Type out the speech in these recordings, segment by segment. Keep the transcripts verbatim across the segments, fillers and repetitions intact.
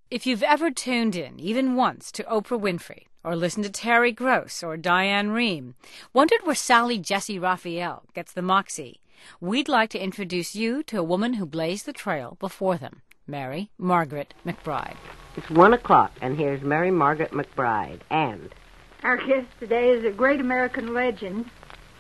If you've ever tuned in, even once, to Oprah Winfrey, or listened to Terry Gross or Diane Rehm, wondered where Sally Jessy Raphael gets the moxie, we'd like to introduce you to a woman who blazed the trail before them, Mary Margaret McBride. It's one o'clock, and here's Mary Margaret McBride, and... Our guest today is a great American legend.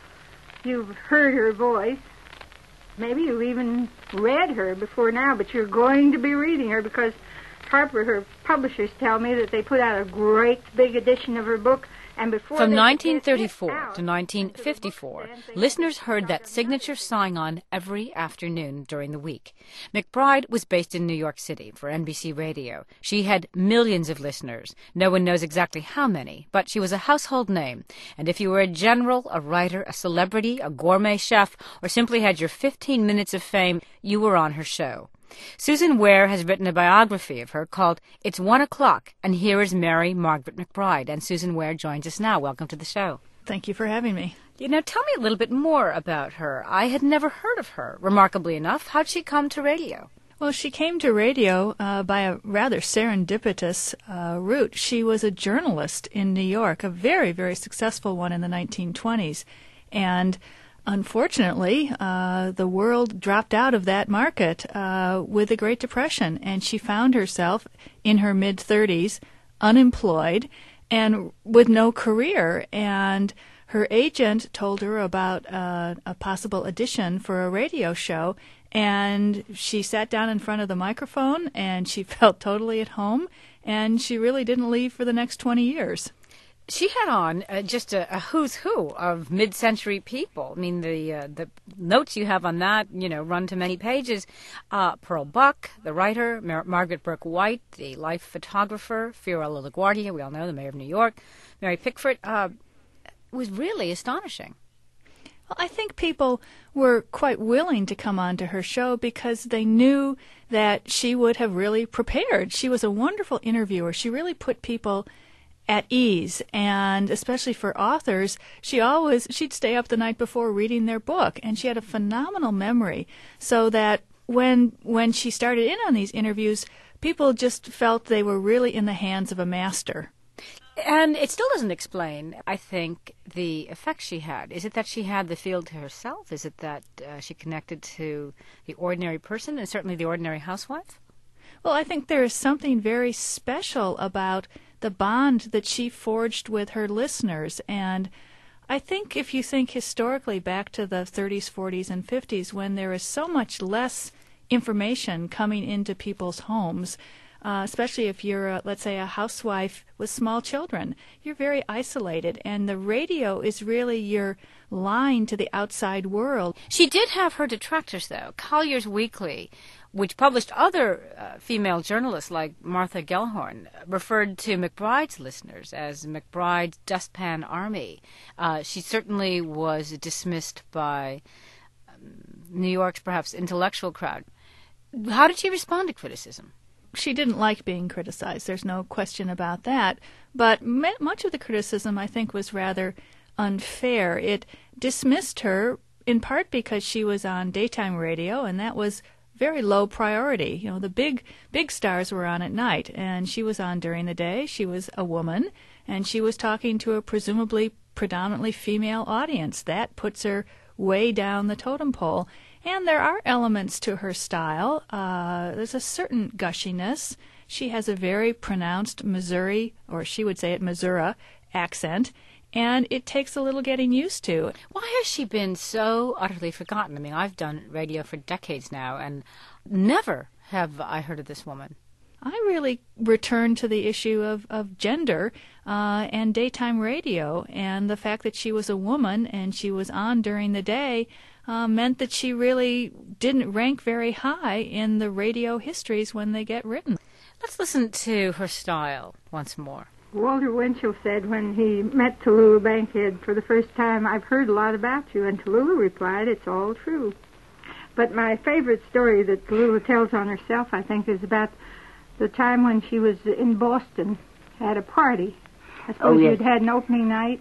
You've heard her voice. Maybe you've even read her before now, but you're going to be reading her because Harper, her publishers, tell me that they put out a great big edition of her book. And before From nineteen thirty-four to nineteen fifty-four, listeners heard that signature sign-on every afternoon during the week. McBride was based in New York City for N B C Radio. She had millions of listeners. No one knows exactly how many, but she was a household name. And if you were a general, a writer, a celebrity, a gourmet chef, or simply had your fifteen minutes of fame, you were on her show. Susan Ware has written a biography of her called It's One O'Clock, and here is Mary Margaret McBride. And Susan Ware joins us now. Welcome to the show. Thank you for having me. You know, tell me a little bit more about her. I had never heard of her, remarkably enough. How'd she come to radio? Well, she came to radio uh, by a rather serendipitous uh, route. She was a journalist in New York, a very, very successful one in the nineteen twenties. And unfortunately, uh, the world dropped out of that market uh, with the Great Depression, and she found herself in her mid-thirties, unemployed, and with no career. And her agent told her about uh, a possible audition for a radio show, and she sat down in front of the microphone, and she felt totally at home, and she really didn't leave for the next twenty years. She had on uh, just a, a who's who of mid-century people. I mean, the uh, the notes you have on that, you know, run to many pages. Uh, Pearl Buck, the writer, Mar- Margaret Burke White, the life photographer, Fiorello LaGuardia, we all know, the mayor of New York, Mary Pickford. Uh, it was really astonishing. Well, I think people were quite willing to come on to her show because they knew that she would have really prepared. She was a wonderful interviewer. She really put people at ease, and especially for authors, she always she'd stay up the night before reading their book, and she had a phenomenal memory, so that when when she started in on these interviews, people just felt they were really in the hands of a master. And it still doesn't explain, I think, the effect she had. Is it that she had the field to herself? Is it that uh, she connected to the ordinary person, and certainly the ordinary housewife? Well, I think there is something very special about the bond that she forged with her listeners. And I think if you think historically back to the thirties, forties, and fifties, when there is so much less information coming into people's homes, uh, especially if you're, a, let's say, a housewife with small children, you're very isolated. And the radio is really your line to the outside world. She did have her detractors, though. Collier's Weekly, which published other uh, female journalists like Martha Gellhorn, referred to McBride's listeners as McBride's dustpan army. Uh, she certainly was dismissed by um, New York's perhaps intellectual crowd. How did she respond to criticism? She didn't like being criticized. There's no question about that. But me- much of the criticism, I think, was rather unfair. It dismissed her in part because she was on daytime radio, and that was very low priority. You know, the big big stars were on at night, and she was on during the day. She was a woman, and she was talking to a presumably predominantly female audience. That puts her way down the totem pole. And there are elements to her style. Uh, there's a certain gushiness. She has a very pronounced Missouri, or she would say it Missouri, accent, and it takes a little getting used to. Why has she been so utterly forgotten? I mean, I've done radio for decades now, and never have I heard of this woman. I really return to the issue of, of gender uh, and daytime radio, and the fact that she was a woman and she was on during the day uh, meant that she really didn't rank very high in the radio histories when they get written. Let's listen to her style once more. Walter Winchell said when he met Tallulah Bankhead for the first time, "I've heard a lot about you," and Tallulah replied, "It's all true." But my favorite story that Tallulah tells on herself, I think, is about the time when she was in Boston at a party. I suppose Oh, yes. you'd had an opening night.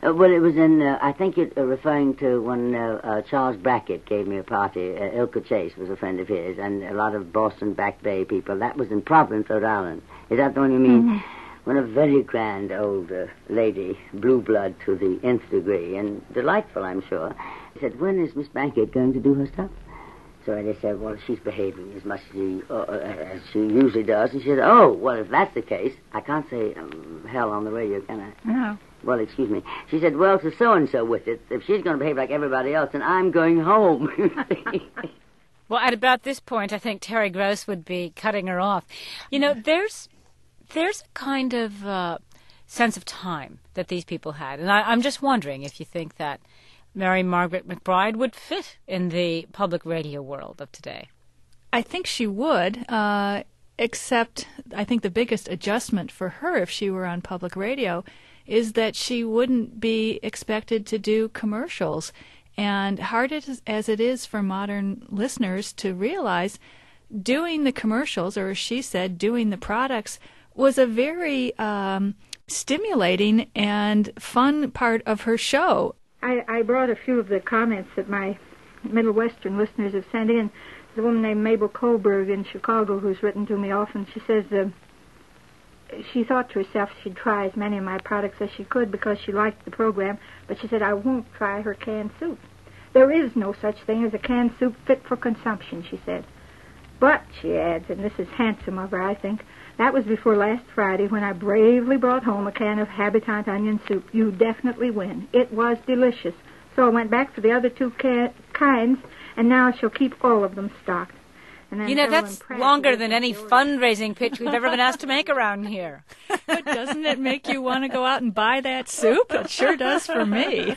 Uh, well, it was in, uh, I think you're uh, referring to when uh, uh, Charles Brackett gave me a party. Uh, Ilka Chase was a friend of his, and a lot of Boston Back Bay people. That was in Providence, Rhode Island. Is that the one you mean? Mm-hmm. When a very grand old uh, lady, blue blood to the nth degree, and delightful, I'm sure, said, when is Miss Brackett going to do her stuff? So I just said, well, she's behaving as much as she, uh, as she usually does. And she said, oh, well, if that's the case, I can't say um, hell on the radio, can I? No. Well, excuse me. She said, well, to so-and-so with it. If she's going to behave like everybody else, then I'm going home. Well, at about this point, I think Terry Gross would be cutting her off. You know, there's there's a kind of uh, sense of time that these people had. And I, I'm just wondering if you think that Mary Margaret McBride would fit in the public radio world of today. I think she would, uh, except I think the biggest adjustment for her if she were on public radio is that she wouldn't be expected to do commercials. And hard as, as it is for modern listeners to realize, doing the commercials, or as she said, doing the products, was a very um, stimulating and fun part of her show. I, I brought a few of the comments that my Middle Western listeners have sent in. There's a woman named Mabel Kohlberg in Chicago who's written to me often. She says uh, she thought to herself she'd try as many of my products as she could because she liked the program, but she said, I won't try her canned soup. There is no such thing as a canned soup fit for consumption, she said. But, she adds, and this is handsome of her, I think, that was before last Friday when I bravely brought home a can of habitant onion soup. You definitely win. It was delicious. So I went back for the other two ca- kinds, and now I shall keep all of them stocked. And then you know, Evelyn that's Pratt longer than any fundraising pitch we've ever been asked to make around here. But doesn't it make you want to go out and buy that soup? It sure does for me.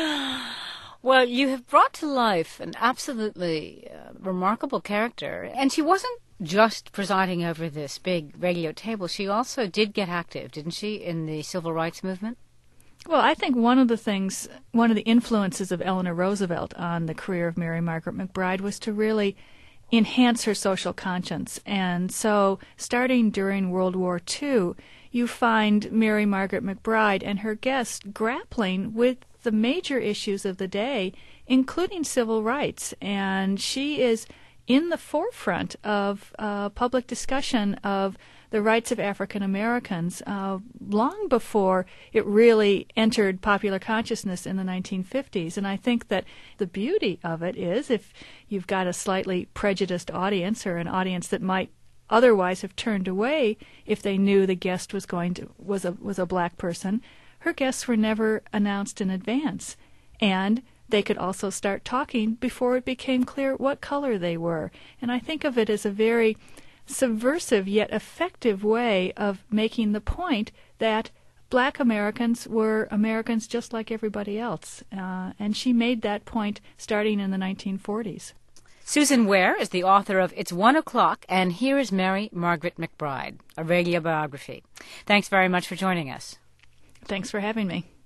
Well, you have brought to life an absolutely uh, remarkable character, and she wasn't just presiding over this big radio table. She also did get active, didn't she, in the civil rights movement? Well, I think one of the things, one of the influences of Eleanor Roosevelt on the career of Mary Margaret McBride was to really enhance her social conscience. And so, starting during World War Two, you find Mary Margaret McBride and her guests grappling with the major issues of the day, including civil rights. And she is in the forefront of uh, public discussion of the rights of African Americans uh, long before it really entered popular consciousness in the nineteen fifties. And I think that the beauty of it is, if you've got a slightly prejudiced audience or an audience that might otherwise have turned away if they knew the guest was going to was a was a black person, her guests were never announced in advance, and they could also start talking before it became clear what color they were. And I think of it as a very subversive yet effective way of making the point that black Americans were Americans just like everybody else. Uh, and she made that point starting in the nineteen forties. Susan Ware is the author of It's One O'Clock, and here is Mary Margaret McBride, a radio biography. Thanks very much for joining us. Thanks for having me.